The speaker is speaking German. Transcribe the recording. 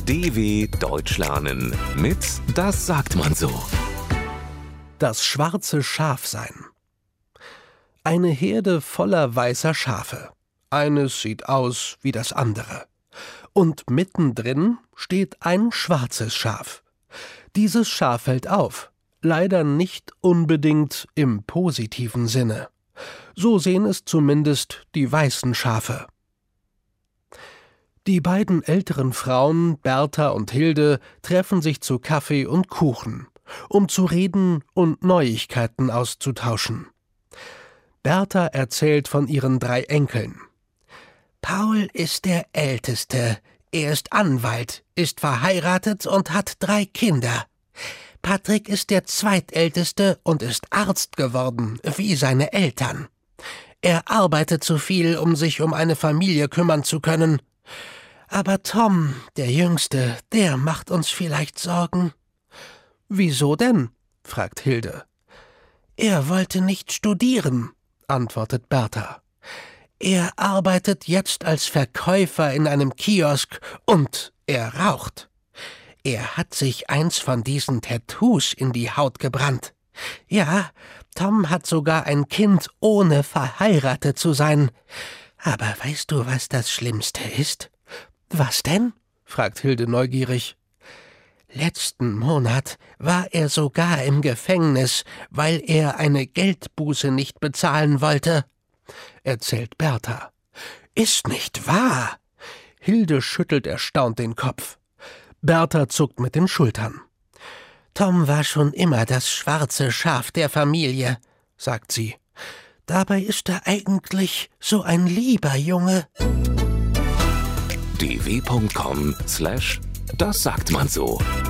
DW Deutsch lernen mit Das sagt man so. Das schwarze Schaf sein. Eine Herde voller weißer Schafe. Eines sieht aus wie das andere. Und mittendrin steht ein schwarzes Schaf. Dieses Schaf fällt auf, leider nicht unbedingt im positiven Sinne. So sehen es zumindest die weißen Schafe. Die beiden älteren Frauen, Bertha und Hilde, treffen sich zu Kaffee und Kuchen, um zu reden und Neuigkeiten auszutauschen. Bertha erzählt von ihren 3 Enkeln. Paul ist der Älteste. Er ist Anwalt, ist verheiratet und hat 3 Kinder. Patrick ist der Zweitälteste und ist Arzt geworden, wie seine Eltern. Er arbeitet zu viel, um sich um eine Familie kümmern zu können. Aber Tom, der Jüngste, der macht uns vielleicht Sorgen. »Wieso denn?« fragt Hilde. »Er wollte nicht studieren«, antwortet Bertha. »Er arbeitet jetzt als Verkäufer in einem Kiosk und er raucht. Er hat sich eins von diesen Tattoos in die Haut gebrannt. Ja, Tom hat sogar ein Kind, ohne verheiratet zu sein. Aber weißt du, was das Schlimmste ist?« »Was denn?« fragt Hilde neugierig. »Letzten Monat war er sogar im Gefängnis, weil er eine Geldbuße nicht bezahlen wollte«, erzählt Bertha. »Ist nicht wahr?« Hilde schüttelt erstaunt den Kopf. Bertha zuckt mit den Schultern. »Tom war schon immer das schwarze Schaf der Familie«, sagt sie. »Dabei ist er eigentlich so ein lieber Junge.« dw.com/Das sagt man so.